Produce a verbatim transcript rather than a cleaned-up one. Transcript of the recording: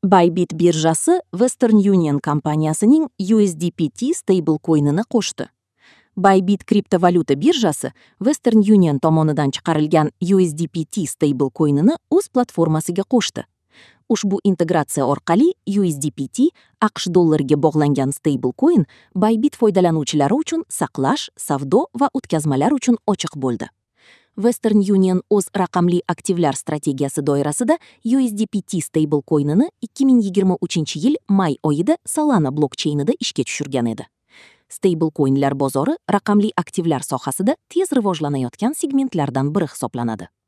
Bybit birjasi Western Union kompaniyasining U S D P T stablecoin'ini qo'shdi. Bybit kriptovalyuta birjasi Western Union tomonidan chiqarilgan U S D P T stablecoin'ini o'z platformasiga qo'shdi. Ushbu integratsiya orqali U S D P T AQSh dollariga bog'langan stablecoin Bybit foydalanuvchilari uchun saqlash, savdo va o'tkazmalar uchun ochiq bo'ldi. Western Union o'z raqamli aktivlar strategiyasi doirasida U S D P T stablecoin'ini ikki ming yigirma uchinchi yil may oyida Solana blokcheynida ishga tushirgan edi. Stablecoin'lar bozori raqamli aktivlar sohasida tez rivojlanayotgan segmentlardan biri hisoblanadi.